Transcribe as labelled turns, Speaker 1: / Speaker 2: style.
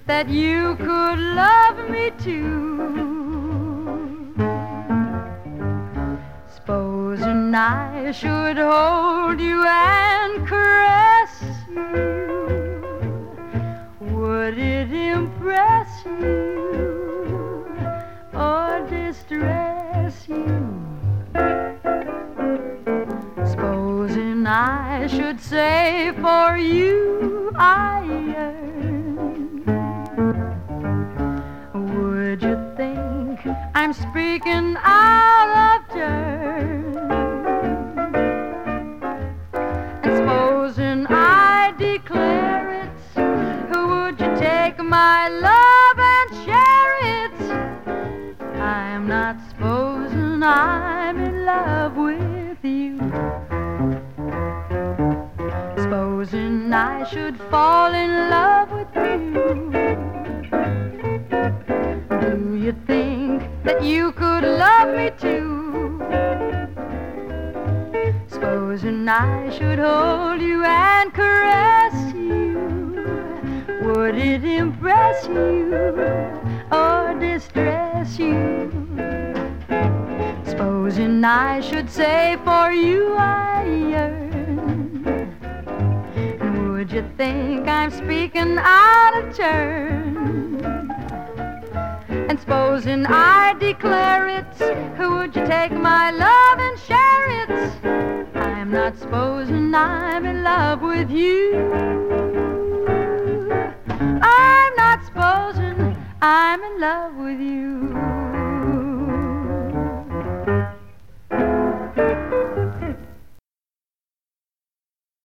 Speaker 1: that you could love me too. Supposing I should hold you and caress you, would it impress you or distress you? Supposing I should say for you I yearn, would you think I'm speaking out of turn? And supposing I declare it, would you take my love and share it? I'm not supposing I'm in love with you. Supposing I should fall in love with you, do you think that you could love me too? Supposing I should hold you and caress you, would it impress you or distress you? Supposing I should say for you I yearn, would you think I'm speaking out of turn? And supposing I declare it, would you take my love and share it? I'm not supposing I'm in love with you. I'm not supposing I'm in love